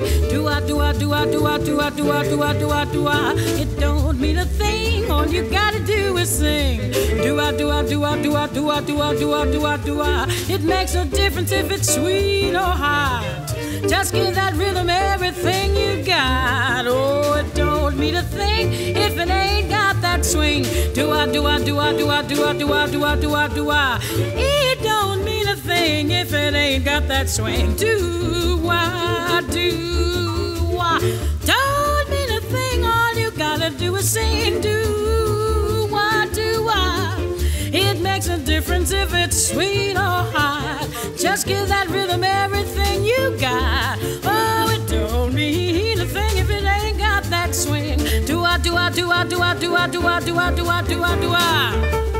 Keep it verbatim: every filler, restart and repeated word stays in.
Do I, do I, do I, do I, do I, do I, do I, do I, do I. It don't mean a thing. All you gotta do is sing. Do I, do I, do I, do I, do I, do I, do I, do I, do I. It makes no difference if it's sweet or hot. Just give that rhythm everything you got. Oh, it don't mean a thing if it ain't got that swing. Do I, do I, do I, do I, do I, do I, do I, do I, do I. It don't mean a thing if it ain't got that swing. Do I, do I. Don't mean a thing, all you gotta do is sing. Do I, do I. It makes a difference if it's sweet or hot. Just give that rhythm everything you got. Oh, it don't mean a thing if it ain't got that swing. Do I, do I, do I, do I, do I, do I, do I, do I, do I, do I.